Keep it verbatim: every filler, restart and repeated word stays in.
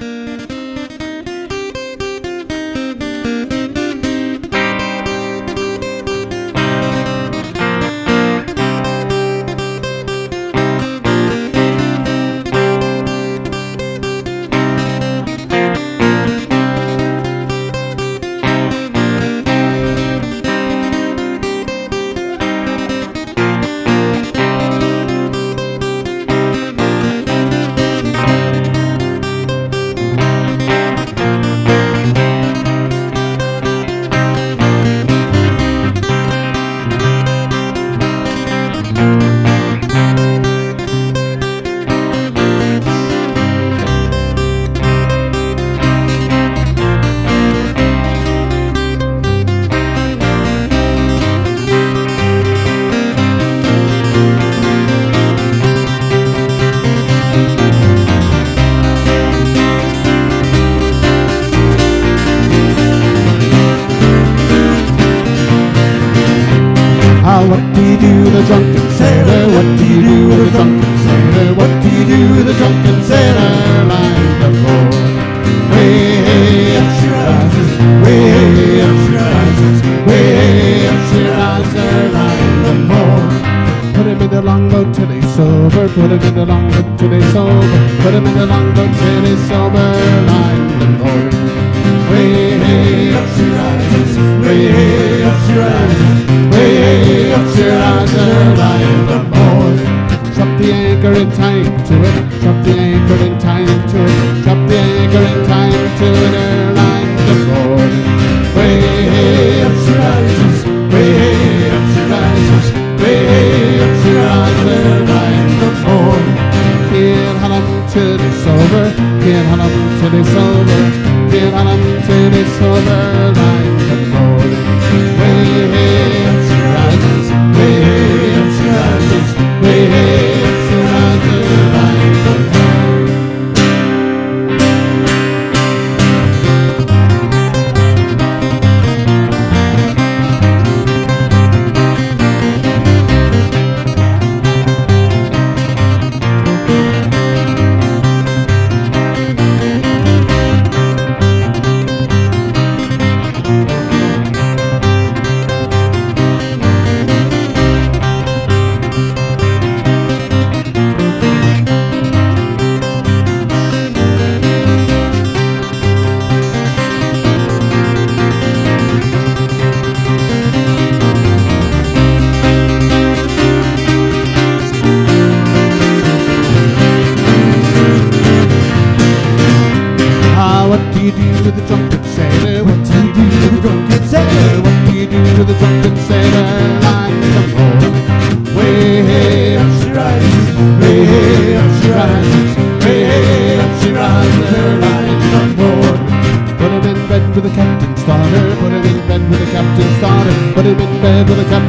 What do you do, the drunken sailor? What do you do, the drunken sailor? What do you do, the drunken sailor? Lying aboard. Way up she rises, way up she rises, way up she rises, lying aboard. Put him in the longboat till he's sober. Put him in the longboat till he's sober. Put him in the longboat till he's sober, lying aboard. Way up she rises, way up she rises. Way up she rises, lying aboard. Drop the anchor in time to it. Drop the anchor in time to it. Drop the anchor in time to it. Her lying aboard. Way up she rises, way up she rises, way up she rises, lying aboard. Can't hunt 'em till they're sober. Can't hunt 'em till they're sober. Can't hunt 'em till they're sober, lying aboard. Way up she rises, way up she rises, way up she rises, lying aboard. What do you do with the drunken sailor? What do you do with the drunken sailor? What do you do with the drunken sailor? Lying aboard. Way up she rises, way up she rises, way up she rises, lying aboard. Put him in bed with the captain's daughter. Put him in bed with the captain's daughter. Put him in bed with the captain's daughter.